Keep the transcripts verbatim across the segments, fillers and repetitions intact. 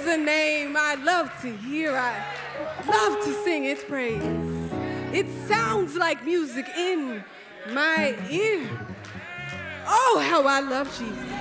a name I love to hear. I love to sing its praise. It sounds like music in my ear. Oh, how I love Jesus.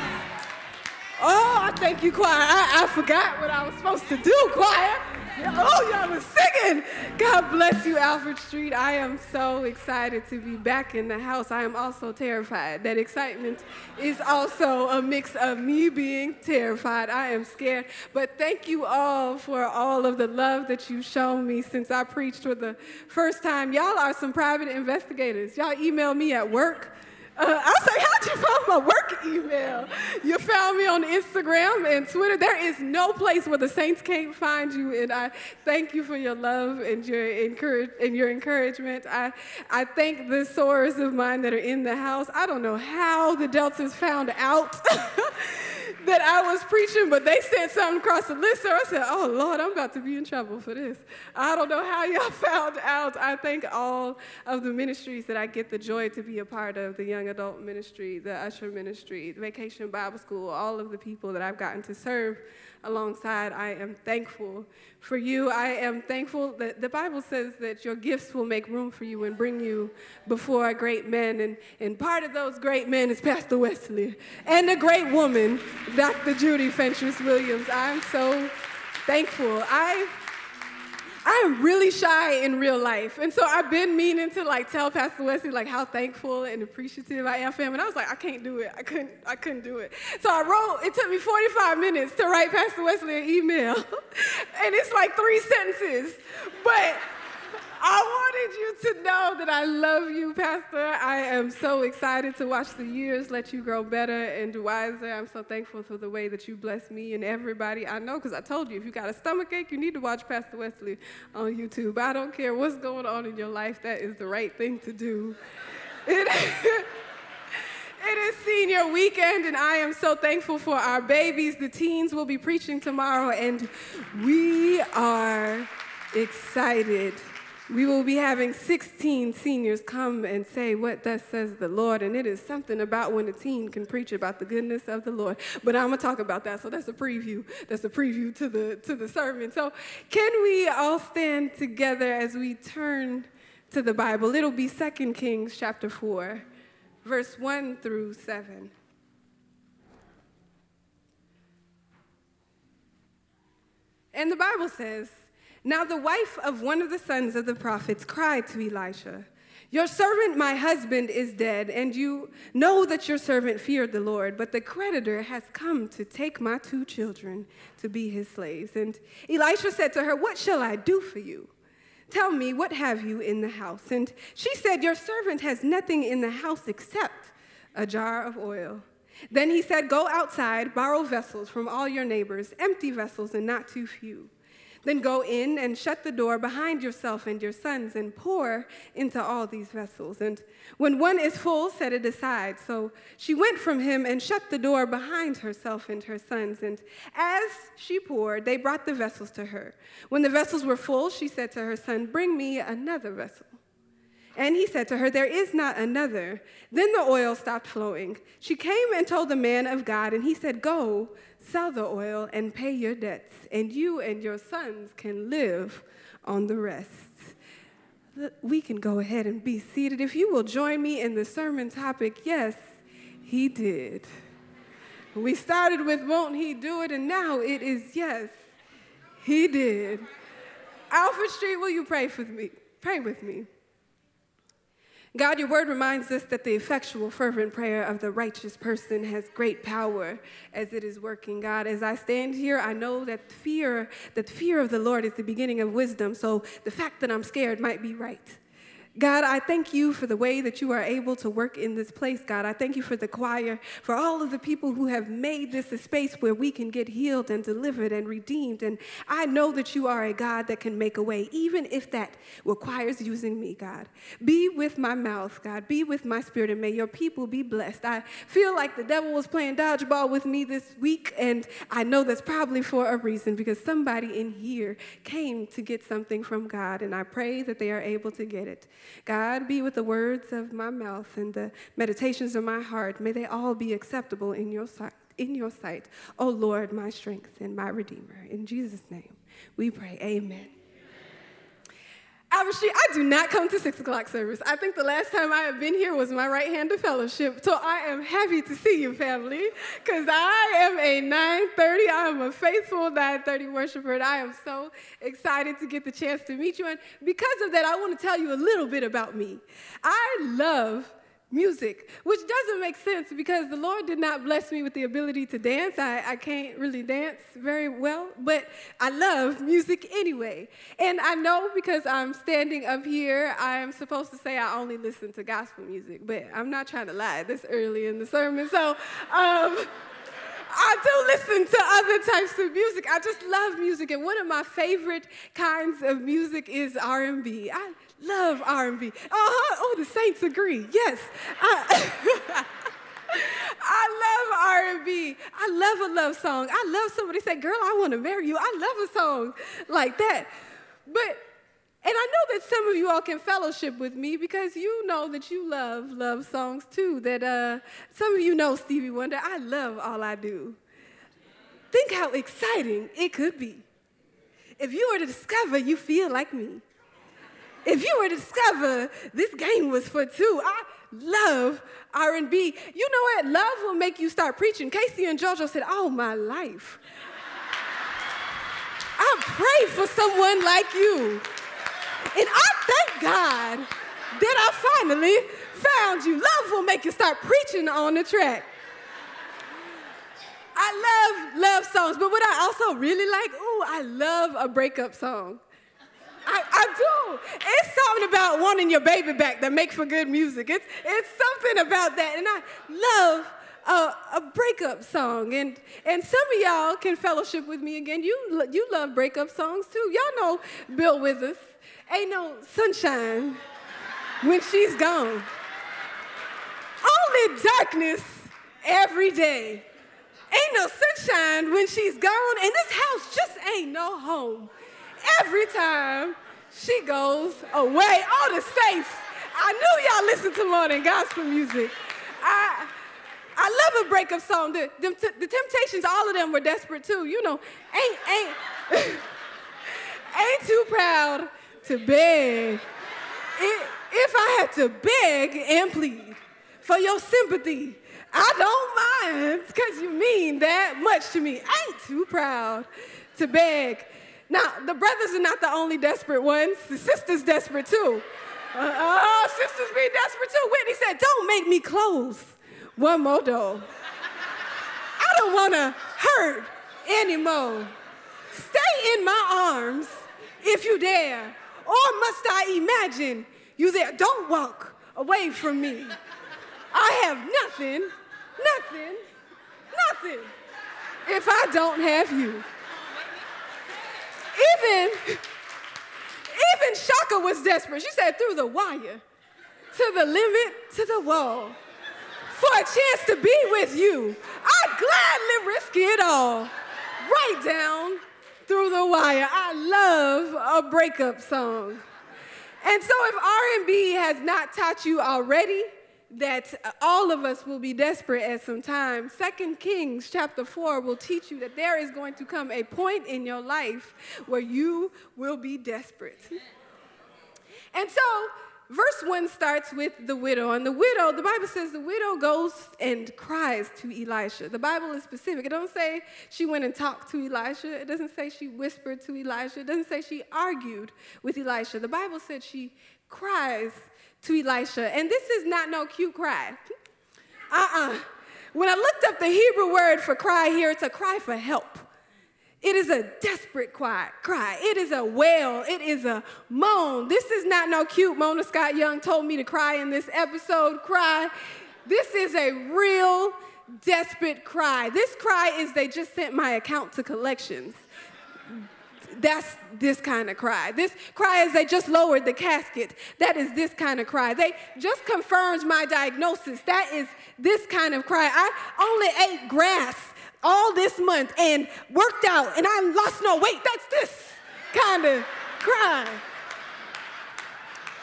Oh, I thank you, choir. I, I forgot what I was supposed to do, choir. Oh, y'all was singing. God bless you, Alfred Street. I am so excited to be back in the house. I am also terrified. That excitement is also a mix of me being terrified. I am scared. But thank you all for all of the love that you've shown me since I preached for the first time. Y'all are some private investigators. Y'all email me at work. Uh, I was like, how'd you find my work email? You found me on Instagram and Twitter. There is no place where the saints can't find you, and I thank you for your love and your encourage and your encouragement. I, I thank the sorors of mine that are in the house. I don't know how the Deltas found out that I was preaching, but they sent something across the list, so I said, oh, Lord, I'm about to be in trouble for this. I don't know how y'all found out. I thank all of the ministries that I get the joy to be a part of, the young adult ministry, the usher ministry, the Vacation Bible School, all of the people that I've gotten to serve alongside. I am thankful for you. I am thankful that the Bible says that your gifts will make room for you and bring you before great men. And, and part of those great men is Pastor Wesley and a great woman, Doctor Judy Fentress Williams. I'm so thankful. I I am really shy in real life. And so I've been meaning to like tell Pastor Wesley like how thankful and appreciative I am for him. And I was like, I can't do it. I couldn't, I couldn't do it. So I wrote, it took me forty-five minutes to write Pastor Wesley an email. And it's like three sentences. But I wanted you to know that I love you, Pastor. I am so excited to watch the years let you grow better and wiser. I'm so thankful for the way that you bless me and everybody I know, because I told you, if you got a stomach ache, you need to watch Pastor Wesley on YouTube. I don't care what's going on in your life. That is the right thing to do. It, it is senior weekend, and I am so thankful for our babies. The teens will be preaching tomorrow, and we are excited. We will be having sixteen seniors come and say what thus says the Lord, and it is something about when a teen can preach about the goodness of the Lord. But I'm gonna talk about that, so that's a preview. That's a preview to the to the sermon. So can we all stand together as we turn to the Bible? It'll be Second Kings chapter four, verse one through seven. And the Bible says, now the wife of one of the sons of the prophets cried to Elisha, your servant, my husband, is dead, and you know that your servant feared the Lord, but the creditor has come to take my two children to be his slaves. And Elisha said to her, what shall I do for you? Tell me, what have you in the house? And she said, your servant has nothing in the house except a jar of oil. Then he said, go outside, borrow vessels from all your neighbors, empty vessels and not too few. Then go in and shut the door behind yourself and your sons and pour into all these vessels. And when one is full, set it aside. So she went from him and shut the door behind herself and her sons. And as she poured, they brought the vessels to her. When the vessels were full, she said to her son, bring me another vessel. And he said to her, there is not another. Then the oil stopped flowing. She came and told the man of God, and he said, go, sell the oil and pay your debts, and you and your sons can live on the rest. We can go ahead and be seated. If you will join me in the sermon topic, yes, he did. We started with won't he do it, and now it is yes, he did. Alfred Street, will you pray for me? Pray with me. God, your word reminds us that the effectual, fervent prayer of the righteous person has great power as it is working. God, as I stand here, I know that fear, that fear of the Lord is the beginning of wisdom, so the fact that I'm scared might be right. God, I thank you for the way that you are able to work in this place, God. I thank you for the choir, for all of the people who have made this a space where we can get healed and delivered and redeemed. And I know that you are a God that can make a way, even if that requires using me, God. Be with my mouth, God. Be with my spirit, and may your people be blessed. I feel like the devil was playing dodgeball with me this week, and I know that's probably for a reason, because somebody in here came to get something from God, and I pray that they are able to get it. God, be with the words of my mouth and the meditations of my heart. May they all be acceptable in your sight. in your sight. O Lord, my strength and my redeemer. In Jesus' name we pray, amen. Albert Street, I do not come to six o'clock service. I think the last time I have been here was my right hand of fellowship. So I am happy to see you, family, because I am a nine thirty. I am a faithful nine thirty worshiper, and I am so excited to get the chance to meet you. And because of that, I want to tell you a little bit about me. I love music, which doesn't make sense because the Lord did not bless me with the ability to dance. I, I can't really dance very well, but I love music anyway. And I know because I'm standing up here, I'm supposed to say I only listen to gospel music, but I'm not trying to lie this early in the sermon. So um, I do listen to other types of music. I just love music, and one of my favorite kinds of music is R and B. I love R and B. Uh-huh. Oh, the saints agree. Yes. I, I love R and B. I love a love song. I love somebody say, girl, I want to marry you. I love a song like that. But, and I know that some of you all can fellowship with me because you know that you love love songs too. That uh, some of you know Stevie Wonder. I love All I Do. Think how exciting it could be if you were to discover you feel like me. If you were to discover this game was for two. I love R and B. You know what? Love will make you start preaching. Casey and JoJo said, all my life, I pray for someone like you. And I thank God that I finally found you. Love will make you start preaching on the track. I love love songs, but what I also really like, ooh, I love a breakup song. I, I do. It's something about wanting your baby back that makes for good music. It's, it's something about that. And I love a, a breakup song. And, and some of y'all can fellowship with me again. You, you love breakup songs too. Y'all know Bill Withers. Ain't no sunshine when she's gone. Only darkness every day. Ain't no sunshine when she's gone. And this house just ain't no home. Every time she goes away, all the saints, I knew y'all listened to more than gospel music. I, I love a breakup song. The, the, the Temptations, all of them were desperate too. You know, ain't, ain't, ain't too proud to beg. It, if I had to beg and plead for your sympathy, I don't mind, because you mean that much to me. Ain't too proud to beg. Now, the brothers are not the only desperate ones. The sisters desperate too. Uh, oh, sisters be desperate too. Whitney said, don't make me close one more door. I don't want to hurt anymore. Stay in my arms if you dare. Or must I imagine you there? Don't walk away from me. I have nothing, nothing, nothing if I don't have you. Even, even Shaka was desperate. She said, through the wire, to the limit, to the wall, for a chance to be with you, I'd gladly risk it all. Right down through the wire. I love a breakup song. And so if R and B has not taught you already that all of us will be desperate at some time, Second Kings chapter four will teach you that there is going to come a point in your life where you will be desperate. And so verse one starts with the widow. And the widow, the Bible says the widow goes and cries to Elisha. The Bible is specific. It doesn't say she went and talked to Elisha. It doesn't say she whispered to Elisha. It doesn't say she argued with Elisha. The Bible said she cries to Elisha. And this is not no cute cry. Uh-uh. When I looked up the Hebrew word for cry here, it's a cry for help. It is a desperate cry. cry. It is a wail. It is a moan. This is not no cute Mona Scott Young told me to cry in this episode cry. This is a real desperate cry. This cry is they just sent my account to collections. That's this kind of cry. This cry is they just lowered the casket. That is this kind of cry. They just confirmed my diagnosis. That is this kind of cry. I only ate grass all this month and worked out and I lost no weight. That's this kind of cry.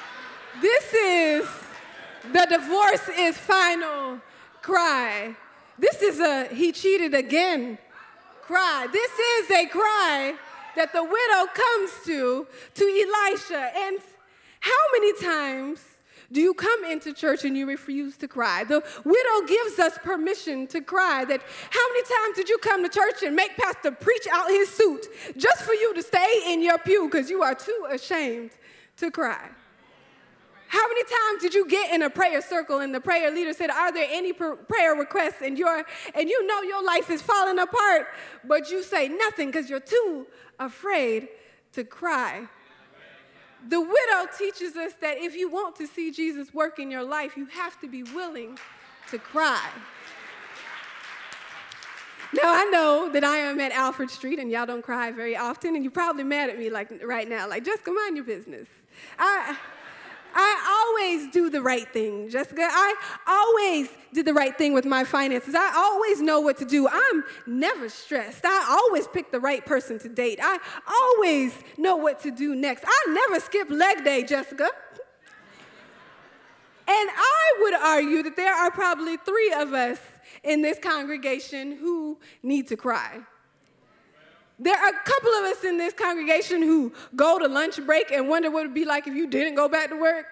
This is the divorce is final cry. This is a he cheated again cry. This is a cry that the widow comes to, to Elisha. And how many times do you come into church and you refuse to cry? The widow gives us permission to cry. That how many times did you come to church and make pastor preach out his suit just for you to stay in your pew because you are too ashamed to cry? How many times did you get in a prayer circle and the prayer leader said, are there any pr- prayer requests? And, you're, and you know your life is falling apart, but you say nothing because you're too afraid to cry. The widow teaches us that if you want to see Jesus work in your life, you have to be willing to cry. Now, I know that I am at Alfred Street, and y'all don't cry very often, and you're probably mad at me like right now, like, Jessica, mind your business. I... I always do the right thing, Jessica. I always did the right thing with my finances. I always know what to do. I'm never stressed. I always pick the right person to date. I always know what to do next. I never skip leg day, Jessica. And I would argue that there are probably three of us in this congregation who need to cry. There are a couple of us in this congregation who go to lunch break and wonder what it would be like if you didn't go back to work.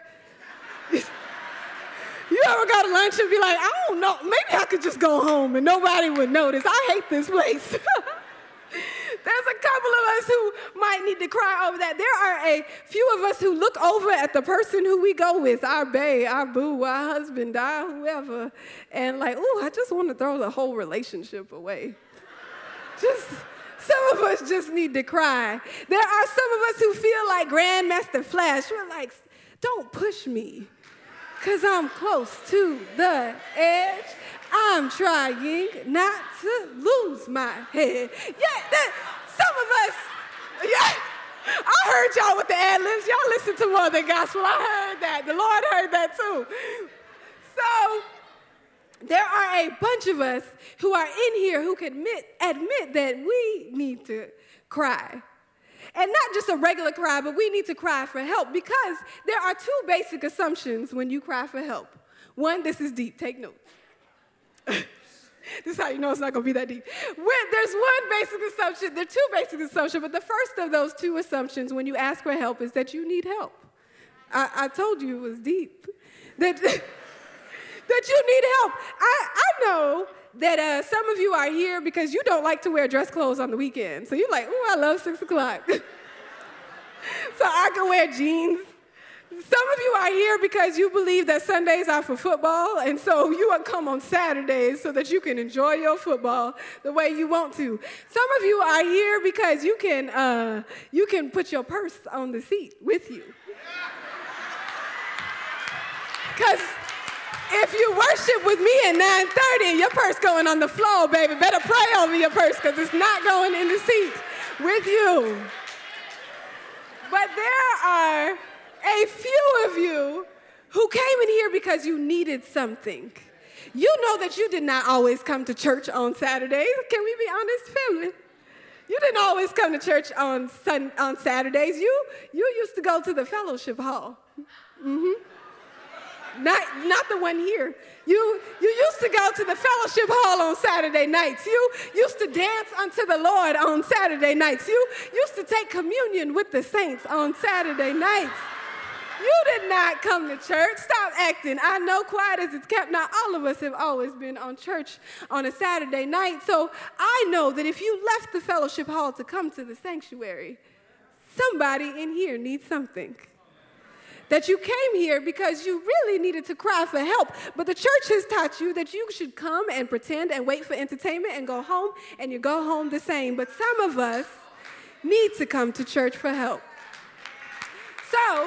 You ever go to lunch and be like, I don't know, maybe I could just go home and nobody would notice. I hate this place. There's a couple of us who might need to cry over that. There are a few of us who look over at the person who we go with, our bae, our boo, our husband, our whoever, and like, ooh, I just want to throw the whole relationship away. Just... Some of us just need to cry. There are some of us who feel like Grandmaster Flash. We're like, don't push me, because I'm close to the edge. I'm trying not to lose my head. Yeah, that, some of us, yeah, I heard y'all with the ad-libs. Y'all listen to more than gospel. I heard that. The Lord heard that too. So, there are a bunch of us who are in here who can admit, admit that we need to cry. And not just a regular cry, but we need to cry for help because there are two basic assumptions when you cry for help. One, this is deep. Take notes. This is how you know it's not going to be that deep. When, there's one basic assumption. There are two basic assumptions, but the first of those two assumptions when you ask for help is that you need help. I, I told you it was deep. That... that you need help. I, I know that uh, some of you are here because you don't like to wear dress clothes on the weekend. So you're like, oh, I love six o'clock. So I can wear jeans. Some of you are here because you believe that Sundays are for football, and so you will come on Saturdays so that you can enjoy your football the way you want to. Some of you are here because you can, uh, you can put your purse on the seat with you. Because if you worship with me at nine thirty and your purse going on the floor, baby, better pray over your purse because it's not going in the seat with you. But there are a few of you who came in here because you needed something. You know that you did not always come to church on Saturdays. Can we be honest, family? You didn't always come to church on sun, on Saturdays. You, you used to go to the fellowship hall. Mm-hmm. Not, not the one here. You, you used to go to the fellowship hall on Saturday nights. You used to dance unto the Lord on Saturday nights. You used to take communion with the saints on Saturday nights. You did not come to church. Stop acting. I know quiet as it's kept. Not all of us have always been on church on a Saturday night. So I know that if you left the fellowship hall to come to the sanctuary, somebody in here needs something. That you came here because you really needed to cry for help. But the church has taught you that you should come and pretend and wait for entertainment and go home, and you go home the same. But some of us need to come to church for help. So,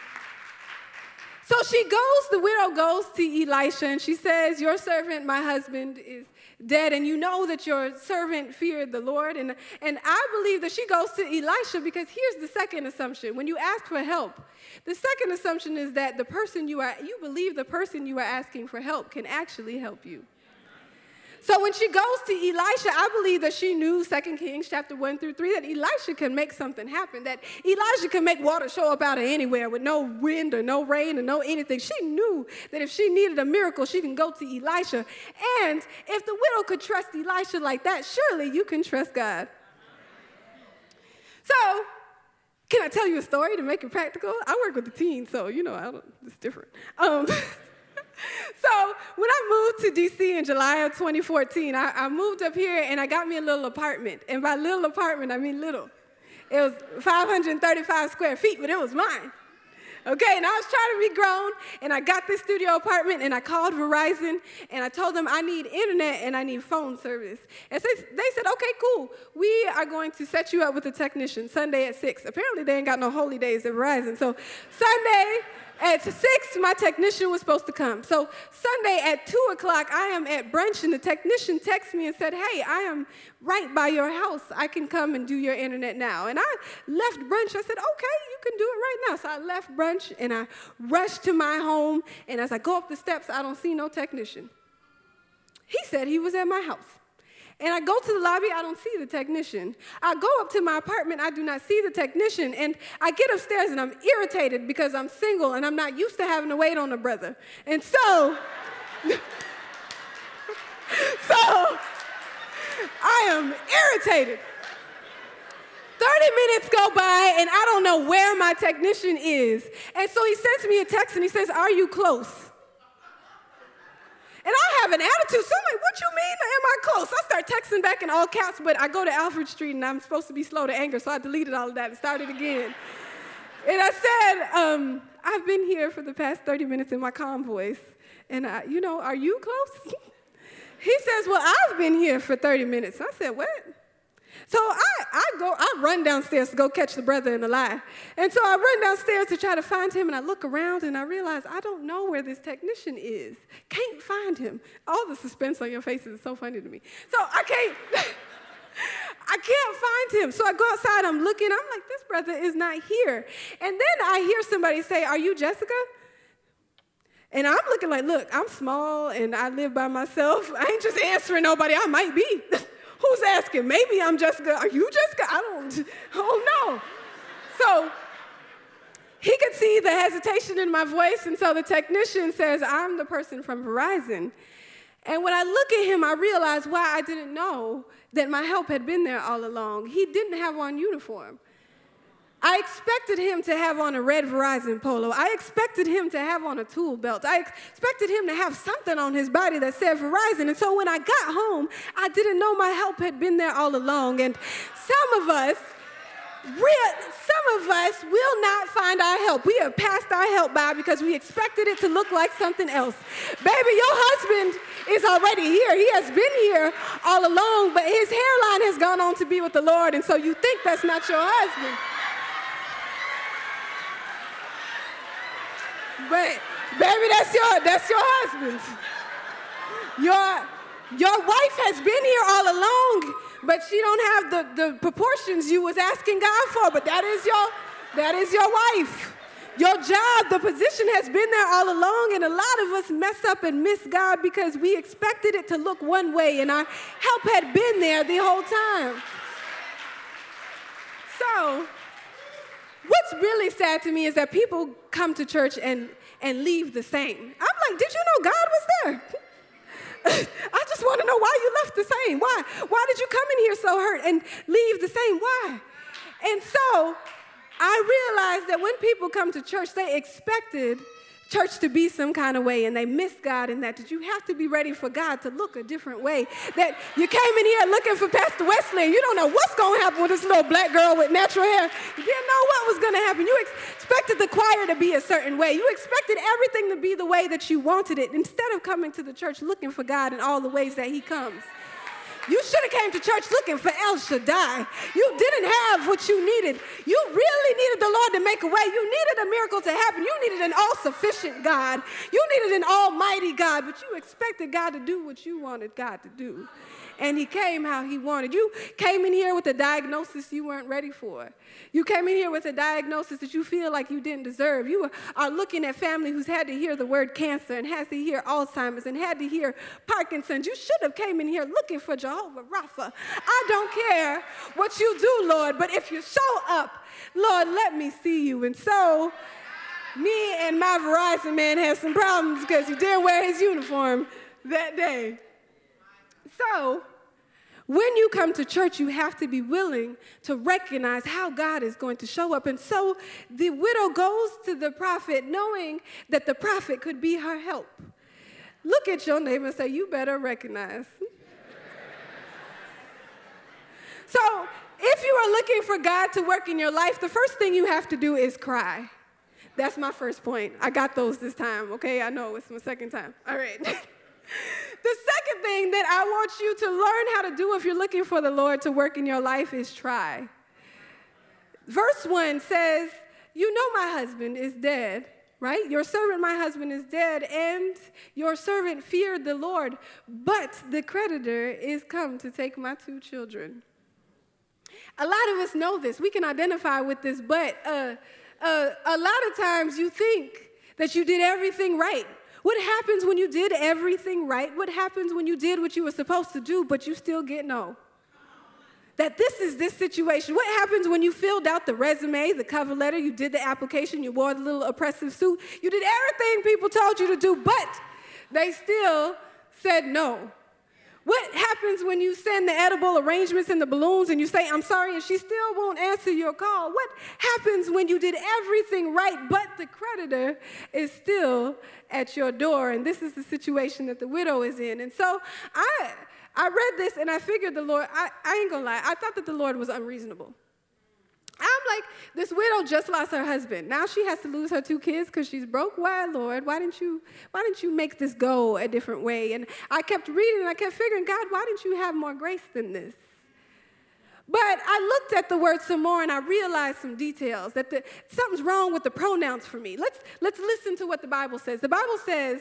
so she goes, the widow goes to Elisha, and she says, your servant, my husband, is dead, and you know that your servant feared the Lord. And, and I believe that she goes to Elisha because here's the second assumption. When you ask for help, the second assumption is that the person you are, you believe the person you are asking for help can actually help you. So when she goes to Elisha, I believe that she knew Second Kings chapter one through three, that Elisha can make something happen, that Elijah can make water show up out of anywhere with no wind or no rain or no anything. She knew that if she needed a miracle, she can go to Elisha. And if the widow could trust Elisha like that, surely you can trust God. So, can I tell you a story to make it practical? I work with the teens, so, you know, I don't, it's different. Um, so, when I moved to D C in July of twenty fourteen, I, I moved up here and I got me a little apartment. And by little apartment, I mean little. It was five hundred thirty-five square feet, but it was mine. Okay, and I was trying to be grown, and I got this studio apartment, and I called Verizon, and I told them I need internet and I need phone service. And so they said, okay, cool. We are going to set you up with a technician Sunday at six. Apparently, they ain't got no holy days at Verizon. So Sunday at six, my technician was supposed to come. So Sunday at two o'clock, I am at brunch, and the technician texted me and said, hey, I am right by your house. I can come and do your internet now. And I left brunch. I said, okay, you can do it right now. So I left brunch, and I rushed to my home, and as I go up the steps, I don't see no technician. He said he was at my house. And I go to the lobby, I don't see the technician. I go up to my apartment, I do not see the technician. And I get upstairs and I'm irritated because I'm single and I'm not used to having to wait on a brother. And so, so I am irritated. thirty minutes go by and I don't know where my technician is. And so he sends me a text and he says, are you close? And I have an attitude, so I'm like, what you mean, am I close? I start texting back in all caps, but I go to Alfred Street, and I'm supposed to be slow to anger, so I deleted all of that and started again. And I said, um, I've been here for the past thirty minutes in my calm voice, and, I, you know, are you close? He says, well, I've been here for thirty minutes. I said, what? So I, I go, I run downstairs to go catch the brother in the lie. And so I run downstairs to try to find him, and I look around, and I realize I don't know where this technician is. Can't find him. All the suspense on your faces is so funny to me. So I can't, I can't find him. So I go outside, I'm looking, I'm like, this brother is not here. And then I hear somebody say, are you Jessica? And I'm looking like, look, I'm small, and I live by myself. I ain't just answering nobody, I might be. Who's asking? Maybe I'm Jessica. Are you Jessica? I don't, oh no. So he could see the hesitation in my voice, and so the technician says, I'm the person from Verizon. And when I look at him, I realize why I didn't know that my help had been there all along. He didn't have on uniform. I expected him to have on a red Verizon polo. I expected him to have on a tool belt. I expected him to have something on his body that said Verizon. And so when I got home, I didn't know my help had been there all along. And some of us, real, some of us will not find our help. We have passed our help by because we expected it to look like something else. Baby, your husband is already here. He has been here all along, but his hairline has gone on to be with the Lord. And so you think that's not your husband. But, baby, that's your, that's your husband. Your, your wife has been here all along, but she don't have the, the proportions you was asking God for, but that is your, that is your wife. Your job, the position has been there all along, and a lot of us mess up and miss God because we expected it to look one way, and our help had been there the whole time. So, what's really sad to me is that people come to church and, and leave the same. I'm like, did you know God was there? I just want to know why you left the same. Why? Why did you come in here so hurt and leave the same? Why? And so I realized that when people come to church, they expected church to be some kind of way, and they miss God in that, that you have to be ready for God to look a different way. That you came in here looking for Pastor Wesley, and you don't know what's going to happen with this little black girl with natural hair. You didn't know what was going to happen. You ex expected the choir to be a certain way. You expected everything to be the way that you wanted it, instead of coming to the church looking for God in all the ways that he comes. You should have came to church looking for El Shaddai. You didn't have what you needed. You really needed the Lord to make a way. You needed a miracle to happen. You needed an all-sufficient God. You needed an almighty God, but you expected God to do what you wanted God to do. and he came how he wanted. You came in here with a diagnosis you weren't ready for. You came in here with a diagnosis that you feel like you didn't deserve. You are looking at family who's had to hear the word cancer and has to hear Alzheimer's and had to hear Parkinson's. You should have came in here looking for Jehovah Rapha. I don't care what you do, Lord, but if you show up, Lord, let me see you. And so me and my Verizon man had some problems because he didn't wear his uniform that day. So when you come to church, you have to be willing to recognize how God is going to show up. And so the widow goes to the prophet knowing that the prophet could be her help. Look at your neighbor and say, you better recognize. So if you are looking for God to work in your life, the first thing you have to do is cry. That's my first point. I got those this time, okay? I know it's my second time. All right. The second thing that I want you to learn how to do if you're looking for the Lord to work in your life is try. Verse one says, you know my husband is dead, right? Your servant, my husband, is dead, and your servant feared the Lord, but the creditor is come to take my two children. A lot of us know this. We can identify with this, but uh, uh, a lot of times you think that you did everything right. What happens when you did everything right? What happens when you did what you were supposed to do, but you still get no? That this is this situation. What happens when you filled out the resume, the cover letter, you did the application, you wore the little oppressive suit, you did everything people told you to do, but they still said no? What happens when you send the edible arrangements and the balloons and you say, I'm sorry, and she still won't answer your call? What happens when you did everything right, but the creditor is still at your door? And this is the situation that the widow is in. And so I, I read this and I figured the Lord, I, I ain't gonna lie, I thought that the Lord was unreasonable. I'm like, this widow just lost her husband. Now she has to lose her two kids because she's broke. Why, Lord? Why didn't you, why didn't you make this go a different way? And I kept reading and I kept figuring, God, why didn't you have more grace than this? But I looked at the word some more and I realized some details, that the, something's wrong with the pronouns for me. Let's, let's listen to what the Bible says. The Bible says,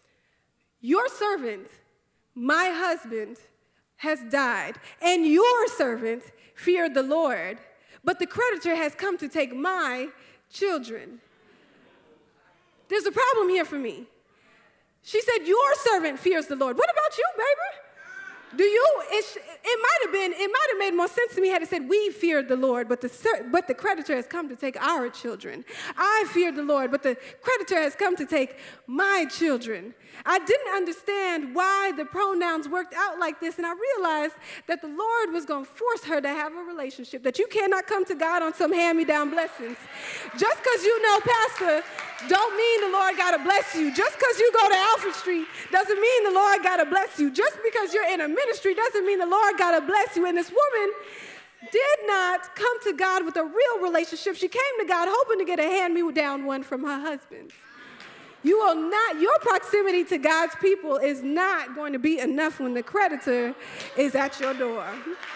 your servant, my husband, has died, and your servant feared the Lord. But the creditor has come to take my children. There's a problem here for me. She said, your servant fears the Lord. What about you, baby? Do you? It, it might have been, it might have made more sense to me had it said, we feared the Lord, but the, but the creditor has come to take our children. I feared the Lord, but the creditor has come to take my children. I didn't understand why the pronouns worked out like this, and I realized that the Lord was going to force her to have a relationship, that you cannot come to God on some hand-me-down blessings. Just because you know Pastor don't mean the Lord got to bless you. Just because you go to Alfred Street doesn't mean the Lord got to bless you. Just because you're in a ministry doesn't mean the Lord got to bless you. And this woman did not come to God with a real relationship. She came to God hoping to get a hand-me-down one from her husband. You will not, your proximity to God's people is not going to be enough when the creditor is at your door.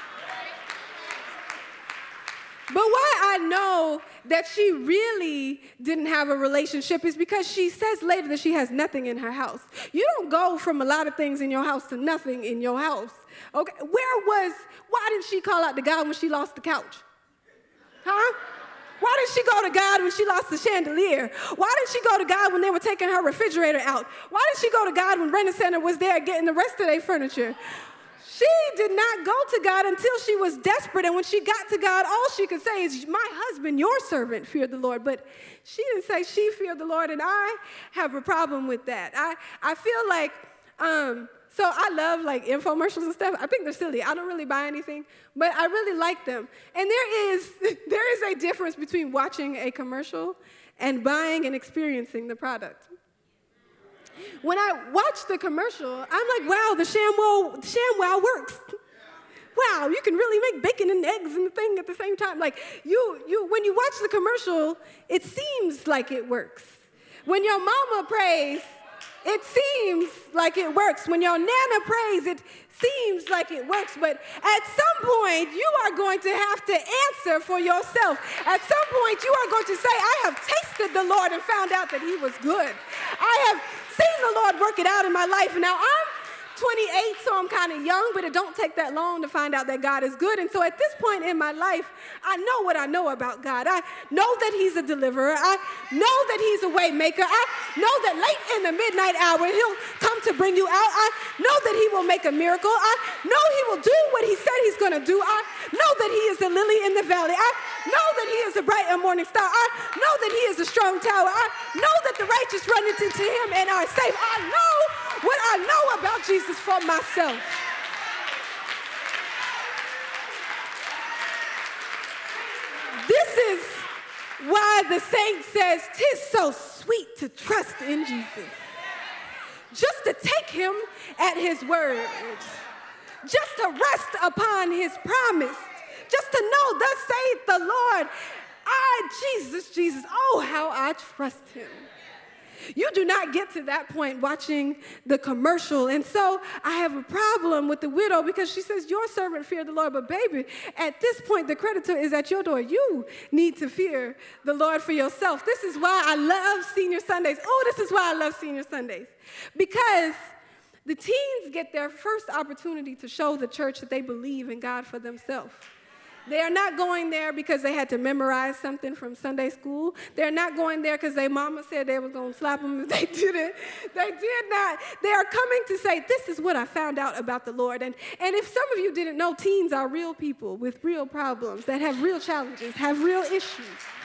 But why I know that she really didn't have a relationship is because she says later that she has nothing in her house. You don't go from a lot of things in your house to nothing in your house. Okay, where was, why didn't she call out to God when she lost the couch? Huh? Why did she go to God when she lost the chandelier? Why did she go to God when they were taking her refrigerator out? Why did she go to God when Rent Center was there getting the rest of their furniture? She did not go to God until she was desperate, and when she got to God, all she could say is, my husband, your servant, feared the Lord. But she didn't say she feared the Lord, and I have a problem with that. I, I feel like, um, so I love like infomercials and stuff. I think they're silly. I don't really buy anything, but I really like them. And there is, there is a difference between watching a commercial and buying and experiencing the product. When I watch the commercial, I'm like, wow, the ShamWow, ShamWow works. Wow, you can really make bacon and eggs and the thing at the same time. Like, you, you, when you watch the commercial, it seems like it works. When your mama prays, it seems like it works. When your nana prays, it seems like it works. But at some point, you are going to have to answer for yourself. At some point, you are going to say, I have tasted the Lord and found out that he was good. I have seen the Lord work it out in my life, and now I'm twenty-eight, so I'm kind of young, but it don't take that long to find out that God is good. And so at this point in my life, I know what I know about God. I know that he's a deliverer. I know that he's a way maker. I know that late in the midnight hour, he'll come to bring you out. I know that he will make a miracle. I know he will do what he said he's going to do. I know that he is the lily in the valley. I know that he is a bright and morning star. I know that he is a strong tower. I know that the righteous run into him and are safe. I know what I know about Jesus for myself. This is why the saint says, "'Tis so sweet to trust in Jesus." Just to take him at his word. Just to rest upon his promise. Just to know, thus saith the Lord, I, Jesus, Jesus, oh, how I trust him. You do not get to that point watching the commercial. And so I have a problem with the widow because she says, your servant feared the Lord. But baby, at this point, the creditor is at your door. You need to fear the Lord for yourself. This is why I love Senior Sundays. Oh, this is why I love Senior Sundays. Because the teens get their first opportunity to show the church that they believe in God for themselves. They are not going there because they had to memorize something from Sunday school. They're not going there because their mama said they was going to slap them if they didn't. They did not. They are coming to say, this is what I found out about the Lord. And, and if some of you didn't know, teens are real people with real problems that have real challenges, have real issues.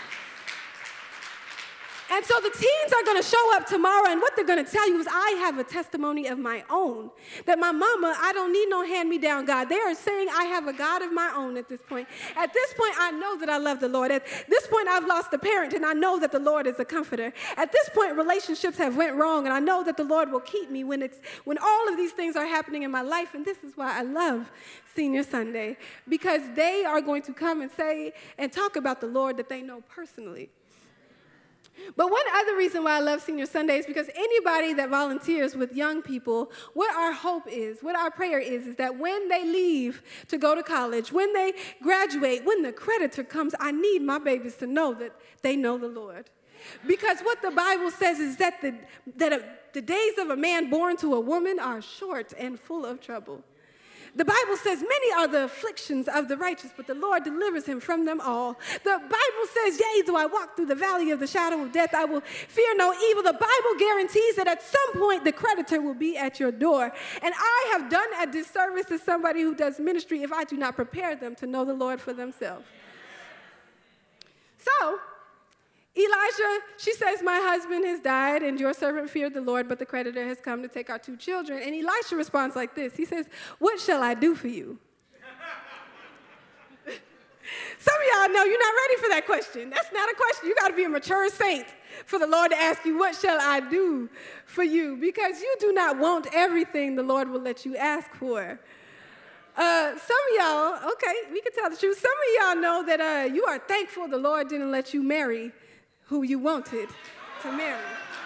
And so the teens are going to show up tomorrow, and what they're going to tell you is, I have a testimony of my own, that my mama, I don't need no hand-me-down God. They are saying I have a God of my own at this point. At this point, I know that I love the Lord. At this point, I've lost a parent, and I know that the Lord is a comforter. At this point, relationships have went wrong, and I know that the Lord will keep me when, it's, when all of these things are happening in my life, and this is why I love Senior Sunday, because they are going to come and say and talk about the Lord that they know personally. But one other reason why I love Senior Sunday is because anybody that volunteers with young people, what our hope is, what our prayer is, is that when they leave to go to college, when they graduate, when the creditor comes, I need my babies to know that they know the Lord. Because what the Bible says is that the, that a, the days of a man born to a woman are short and full of trouble. The Bible says, many are the afflictions of the righteous, but the Lord delivers him from them all. The Bible says, yea, though I walk through the valley of the shadow of death, I will fear no evil. The Bible guarantees that at some point the creditor will be at your door. And I have done a disservice to somebody who does ministry if I do not prepare them to know the Lord for themselves. So, Elijah, she says, my husband has died, and your servant feared the Lord, but the creditor has come to take our two children. And Elisha responds like this. He says, what shall I do for you? Some of y'all know you're not ready for that question. That's not a question. You got to be a mature saint for the Lord to ask you, what shall I do for you? Because you do not want everything the Lord will let you ask for. Uh, some of y'all, okay, we can tell the truth. Some of y'all know that uh, you are thankful the Lord didn't let you marry who you wanted to marry.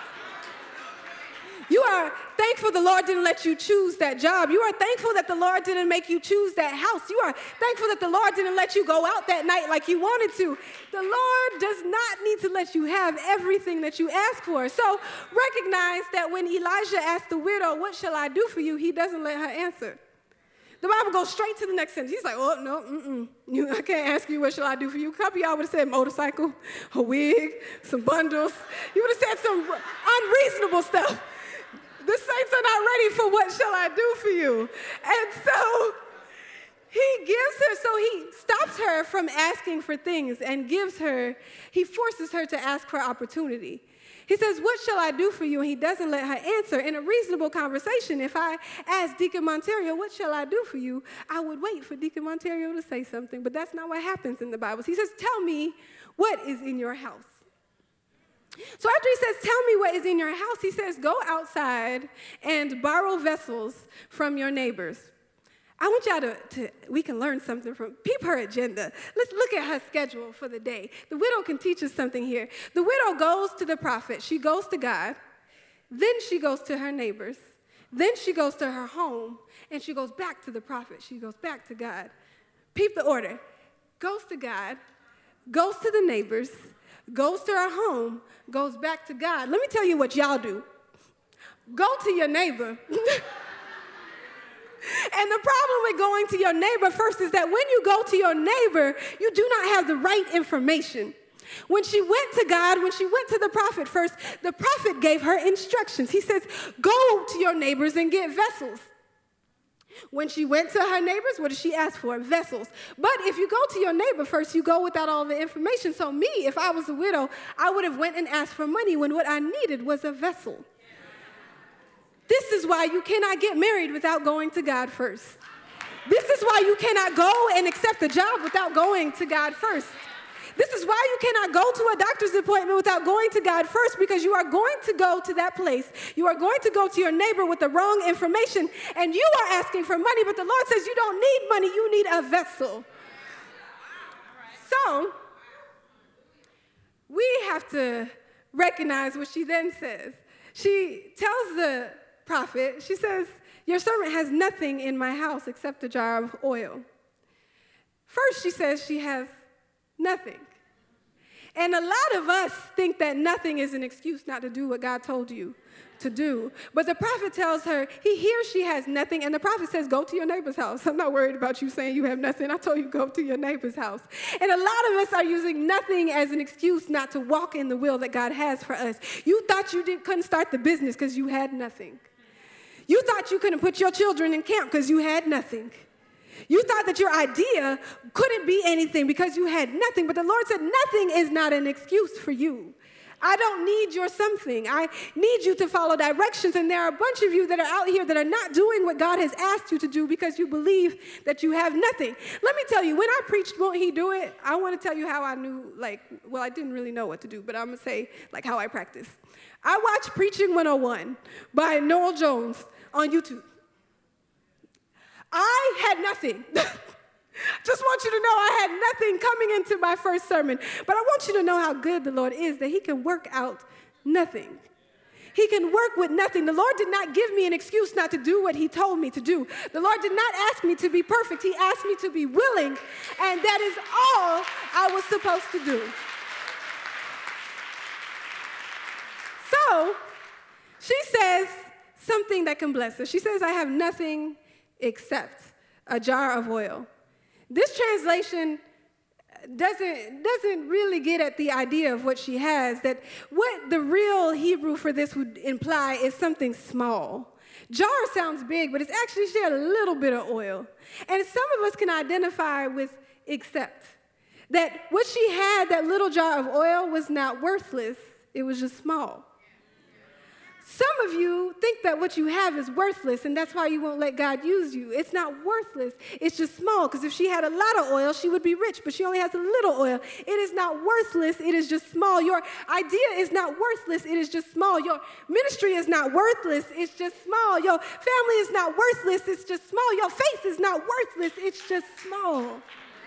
You are thankful the Lord didn't let you choose that job. You are thankful that the Lord didn't make you choose that house. You are thankful that the Lord didn't let you go out that night like you wanted to. The Lord does not need to let you have everything that you ask for. So recognize that when Elijah asked the widow, what shall I do for you? He doesn't let her answer. The Bible goes straight to the next sentence. He's like, oh, no, mm-mm. You, I can't ask you, what shall I do for you? A couple of y'all would have said motorcycle, a wig, some bundles. You would have said some unreasonable stuff. The saints are not ready for what shall I do for you. And so he gives her, so he stops her from asking for things and gives her, he forces her to ask for opportunity. He says, what shall I do for you? And he doesn't let her answer. In a reasonable conversation, if I ask Deacon Monterio, what shall I do for you? I would wait for Deacon Monterio to say something, but that's not what happens in the Bible. He says, tell me what is in your house. So after he says, tell me what is in your house, he says, go outside and borrow vessels from your neighbors. I want y'all to, to, we can learn something from, peep her agenda. Let's look at her schedule for the day. The widow can teach us something here. The widow goes to the prophet. She goes to God. Then she goes to her neighbors. Then she goes to her home. And she goes back to the prophet. She goes back to God. Peep the order. Goes to God, goes to the neighbors, goes to her home, goes back to God. Let me tell you what y'all do. Go to your neighbor. And the problem with going to your neighbor first is that when you go to your neighbor, you do not have the right information. When she went to God, when she went to the prophet first, the prophet gave her instructions. He says, go to your neighbors and get vessels. When she went to her neighbors, what did she ask for? Vessels. But if you go to your neighbor first, you go without all the information. So me, if I was a widow, I would have went and asked for money when what I needed was a vessel. This is why you cannot get married without going to God first. This is why you cannot go and accept a job without going to God first. This is why you cannot go to a doctor's appointment without going to God first, because you are going to go to that place. You are going to go to your neighbor with the wrong information, and you are asking for money, but the Lord says you don't need money, you need a vessel. So, we have to recognize what she then says. She tells the prophet, she says, your servant has nothing in my house except a jar of oil. First, she says she has nothing. And a lot of us think that nothing is an excuse not to do what God told you to do. But the prophet tells her, he hears she has nothing, and the prophet says, go to your neighbor's house. I'm not worried about you saying you have nothing. I told you go to your neighbor's house. And a lot of us are using nothing as an excuse not to walk in the will that God has for us. You thought you did, couldn't start the business because you had nothing. You thought you couldn't put your children in camp because you had nothing. You thought that your idea couldn't be anything because you had nothing, but the Lord said nothing is not an excuse for you. I don't need your something. I need you to follow directions, and there are a bunch of you that are out here that are not doing what God has asked you to do because you believe that you have nothing. Let me tell you, when I preached Won't He Do It, I want to tell you how I knew, like, well, I didn't really know what to do, but I'm going to say, like, how I practice. I watched Preaching one oh one by Noel Jones on YouTube. I had nothing. Just want you to know I had nothing coming into my first sermon. But I want you to know how good the Lord is, that he can work out nothing. He can work with nothing. The Lord did not give me an excuse not to do what he told me to do. The Lord did not ask me to be perfect. He asked me to be willing, and that is all I was supposed to do. So she says something that can bless us. She says, I have nothing except a jar of oil. This translation doesn't, doesn't really get at the idea of what she has, that what the real Hebrew for this would imply is something small. Jar sounds big, but it's actually she had a little bit of oil. And some of us can identify with except. That what she had, that little jar of oil, was not worthless, it was just small. Some of you think that what you have is worthless, and that's why you won't let God use you. It's not worthless. It's just small, because if she had a lot of oil, she would be rich, but she only has a little oil. It is not worthless. It is just small. Your idea is not worthless. It is just small. Your ministry is not worthless. It's just small. Your family is not worthless. It's just small. Your faith is not worthless. It's just small.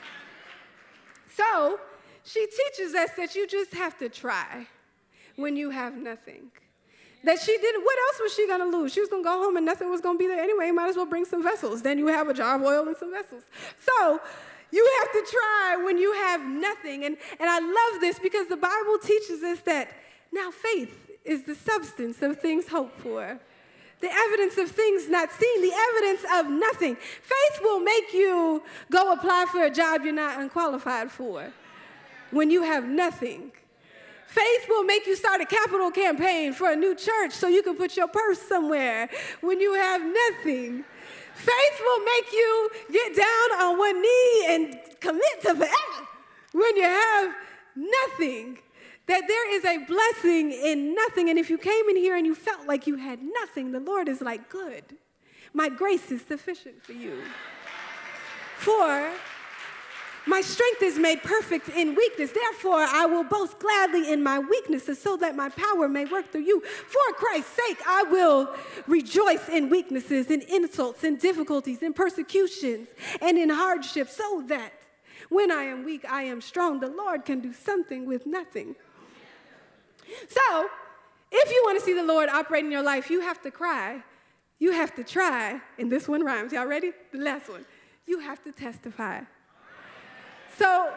So she teaches us that you just have to try when you have nothing. That she didn't, what else was she going to lose? She was going to go home and nothing was going to be there anyway. Might as well bring some vessels. Then you have a jar of oil and some vessels. So you have to try when you have nothing. And, and I love this because the Bible teaches us that now faith is the substance of things hoped for. The evidence of things not seen, the evidence of nothing. Faith will make you go apply for a job you're not unqualified for when you have nothing. Faith will make you start a capital campaign for a new church so you can put your purse somewhere when you have nothing. Faith will make you get down on one knee and commit to forever when you have nothing. That there is a blessing in nothing. And if you came in here and you felt like you had nothing, the Lord is like, good. My grace is sufficient for you. For my strength is made perfect in weakness. Therefore, I will boast gladly in my weaknesses so that my power may work through you. For Christ's sake, I will rejoice in weaknesses, in insults, in difficulties, in persecutions, and in hardships, so that when I am weak, I am strong. The Lord can do something with nothing. So, if you want to see the Lord operate in your life, you have to cry. You have to try. And this one rhymes. Y'all ready? The last one. You have to testify. So,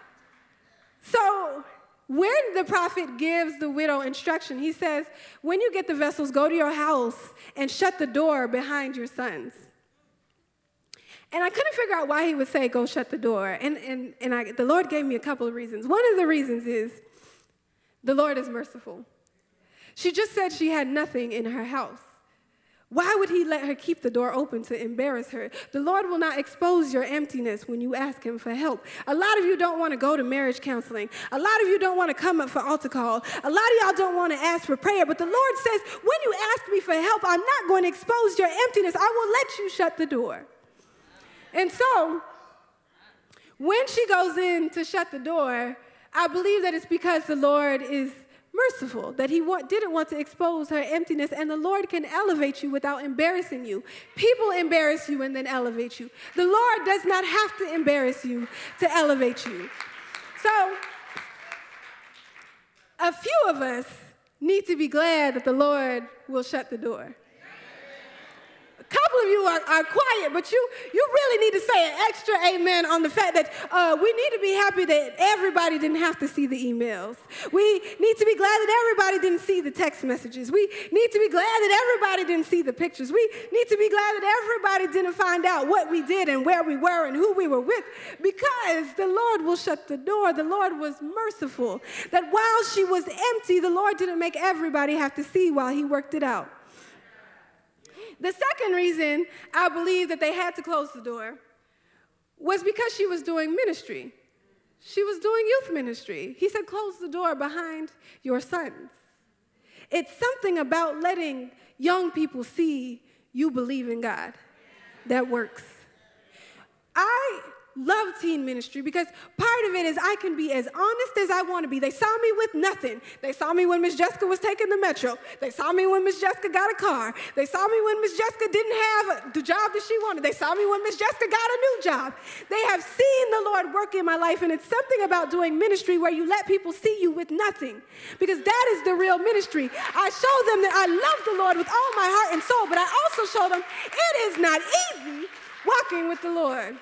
so when the prophet gives the widow instruction, he says, when you get the vessels, go to your house and shut the door behind your sons. And I couldn't figure out why he would say, go shut the door. And, and, and I, the Lord gave me a couple of reasons. One of the reasons is the Lord is merciful. She just said she had nothing in her house. Why would he let her keep the door open to embarrass her? The Lord will not expose your emptiness when you ask him for help. A lot of you don't want to go to marriage counseling. A lot of you don't want to come up for altar call. A lot of y'all don't want to ask for prayer. But the Lord says, when you ask me for help, I'm not going to expose your emptiness. I will let you shut the door. And so, when she goes in to shut the door, I believe that it's because the Lord is merciful, that he want, didn't want to expose her emptiness, and the Lord can elevate you without embarrassing you. People embarrass you and then elevate you. The Lord does not have to embarrass you to elevate you. So, a few of us need to be glad that the Lord will shut the door. A couple of you are, are quiet, but you, you really need to say an extra amen on the fact that uh, we need to be happy that everybody didn't have to see the emails. We need to be glad that everybody didn't see the text messages. We need to be glad that everybody didn't see the pictures. We need to be glad that everybody didn't find out what we did and where we were and who we were with, because the Lord will shut the door. The Lord was merciful, that while she was empty, the Lord didn't make everybody have to see while he worked it out. The second reason I believe that they had to close the door was because she was doing ministry. She was doing youth ministry. He said, close the door behind your sons. It's something about letting young people see you believe in God that works. I love teen ministry because part of it is I can be as honest as I want to be. They saw me with nothing. They saw me when Miss Jessica was taking the metro. They saw me when Miss Jessica got a car. They saw me when Miss Jessica didn't have the job that she wanted. They saw me when Miss Jessica got a new job. They have seen the Lord work in my life, and it's something about doing ministry where you let people see you with nothing, because that is the real ministry. I show them that I love the Lord with all my heart and soul, but I also show them it is not easy walking with the Lord.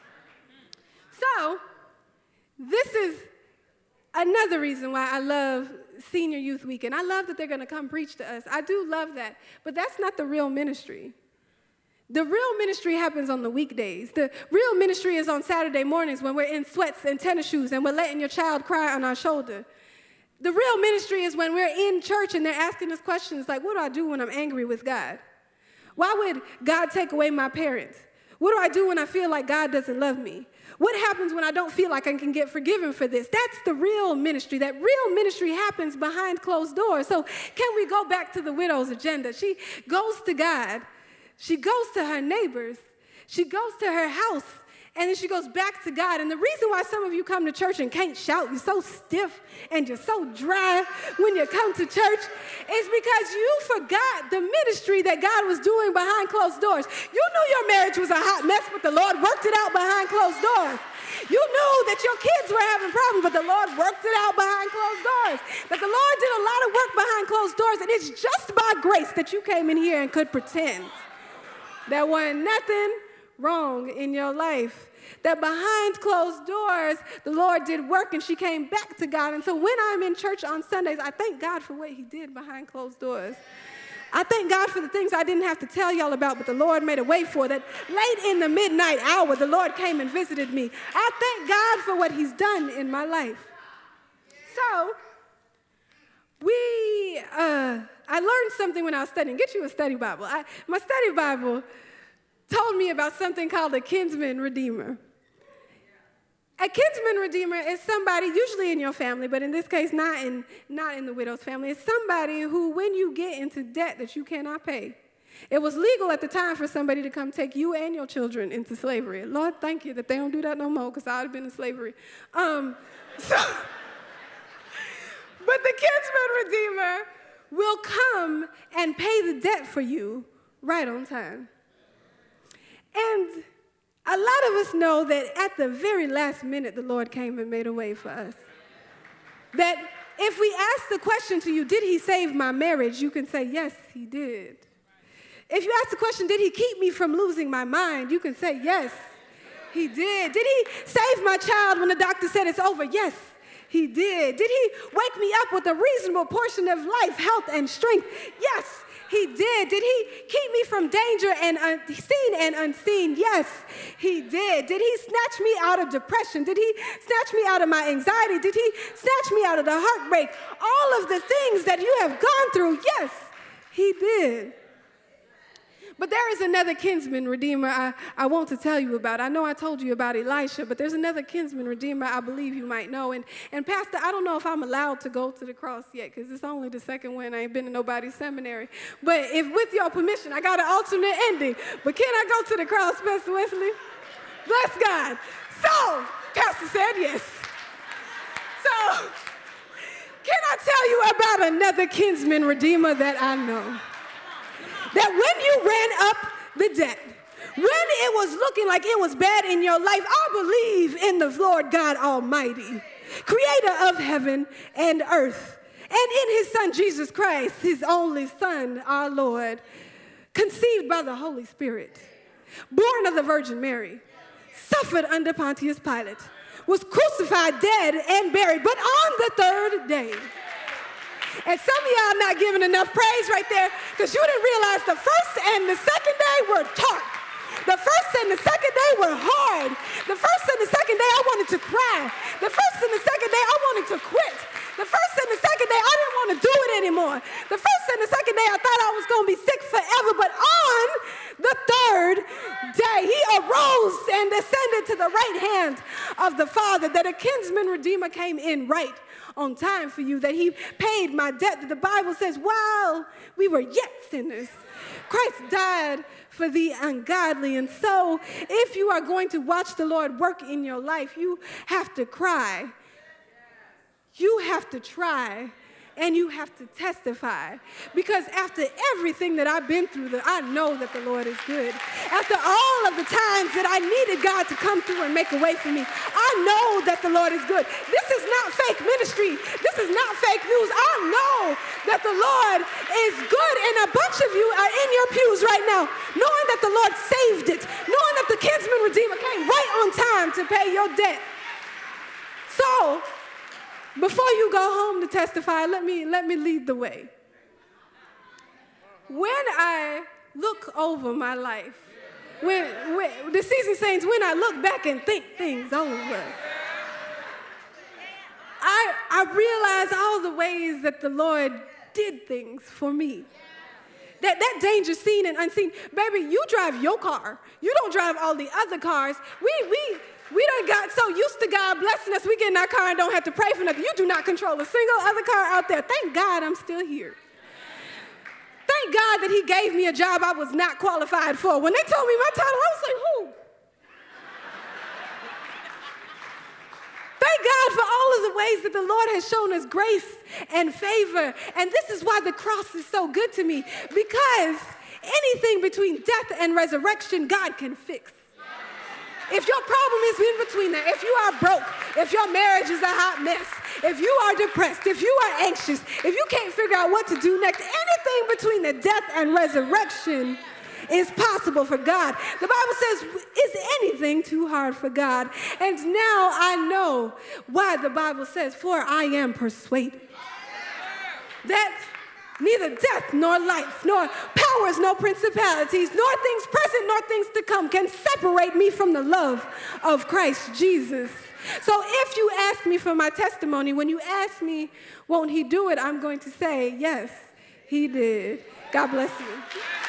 So, this is another reason why I love Senior Youth Weekend. I love that they're going to come preach to us. I do love that. But that's not the real ministry. The real ministry happens on the weekdays. The real ministry is on Saturday mornings when we're in sweats and tennis shoes and we're letting your child cry on our shoulder. The real ministry is when we're in church and they're asking us questions like, what do I do when I'm angry with God? Why would God take away my parents? What do I do when I feel like God doesn't love me? What happens when I don't feel like I can get forgiven for this? That's the real ministry. That real ministry happens behind closed doors. So can we go back to the widow's agenda? She goes to God. She goes to her neighbors. She goes to her house. And then she goes back to God. And the reason why some of you come to church and can't shout, you're so stiff and you're so dry when you come to church, is because you forgot the ministry that God was doing behind closed doors. You knew your marriage was a hot mess, but the Lord worked it out behind closed doors. You knew that your kids were having problems, but the Lord worked it out behind closed doors. That the Lord did a lot of work behind closed doors, and it's just by grace that you came in here and could pretend there wasn't nothing wrong in your life. That behind closed doors, the Lord did work and she came back to God. And so when I'm in church on Sundays, I thank God for what he did behind closed doors. I thank God for the things I didn't have to tell y'all about, but the Lord made a way for. That late in the midnight hour, the Lord came and visited me. I thank God for what he's done in my life. So, we, uh, I learned something when I was studying. Get you a study Bible. I, my study Bible told me about something called a kinsman redeemer. A kinsman redeemer is somebody, usually in your family, but in this case, not in, not in the widow's family. It's somebody who, when you get into debt that you cannot pay, it was legal at the time for somebody to come take you and your children into slavery. Lord, thank you that they don't do that no more, because I would have been in slavery. Um, so, but the kinsman redeemer will come and pay the debt for you right on time. And a lot of us know that at the very last minute, the Lord came and made a way for us. That if we ask the question to you, did he save my marriage? You can say, yes, he did. If you ask the question, did he keep me from losing my mind? You can say, yes, he did. Did he save my child when the doctor said it's over? Yes, he did. Did he wake me up with a reasonable portion of life, health, and strength? Yes, he did. Did he keep me from danger and un- seen and unseen? Yes, he did. Did he snatch me out of depression? Did he snatch me out of my anxiety? Did he snatch me out of the heartbreak? All of the things that you have gone through, yes, he did. But there is another kinsman redeemer I, I want to tell you about. I know I told you about Elisha, but there's another kinsman redeemer I believe you might know. And, and Pastor, I don't know if I'm allowed to go to the cross yet because it's only the second one. I ain't been to nobody's seminary. But if with your permission, I got an alternate ending. But can I go to the cross, Pastor Wesley? Bless God. So, Pastor said yes. So, can I tell you about another kinsman redeemer that I know? That when you ran up the debt, when it was looking like it was bad in your life, I believe in the Lord God Almighty, creator of heaven and earth, and in his son Jesus Christ, his only son, our Lord, conceived by the Holy Spirit, born of the Virgin Mary, suffered under Pontius Pilate, was crucified, dead, and buried, but on the third day. And some of y'all not giving enough praise right there because you didn't realize the first and the second day were dark. The first and the second day were hard. The first and the second day I wanted to cry. The first and the second day I wanted to quit. The first and the second day I didn't want to do it anymore. The first and the second day I thought I was going to be sick forever. But on the third day he arose and ascended to the right hand of the Father, that a kinsman redeemer came in right on time for you, that he paid my debt, that the Bible says while we were yet sinners, Christ died for the ungodly. And so if you are going to watch the Lord work in your life, you have to cry, you have to try, and you have to testify. Because after everything that I've been through, that I know that the Lord is good. After all of the times that I needed God to come through and make a way for me, I know that the Lord is good. This is not fake ministry. This is not fake news. I know that the Lord is good, and a bunch of you are in your pews right now, knowing that the Lord saved it, knowing that the kinsman redeemer came right on time to pay your debt. So, before you go home to testify, let me, let me lead the way. When I look over my life, when, when the seasoned saints, when I look back and think things over, I, I realize all the ways that the Lord did things for me. That, that danger seen and unseen. Baby, you drive your car. You don't drive all the other cars. We, we, we done got so used to God blessing us, we get in our car and don't have to pray for nothing. You do not control a single other car out there. Thank God I'm still here. Thank God that he gave me a job I was not qualified for. When they told me my title, I was like, who? Thank God for all of the ways that the Lord has shown us grace and favor. And this is why the cross is so good to me, because anything between death and resurrection, God can fix. If your problem is in between that, if you are broke, if your marriage is a hot mess, if you are depressed, if you are anxious, if you can't figure out what to do next, anything between the death and resurrection is possible for God. The Bible says, is anything too hard for God? And now I know why the Bible says, for I am persuaded that neither death nor life, nor powers, nor principalities, nor things present, nor things to come can separate me from the love of Christ Jesus. So if you ask me for my testimony, when you ask me, won't he do it? I'm going to say, yes, he did. God bless you.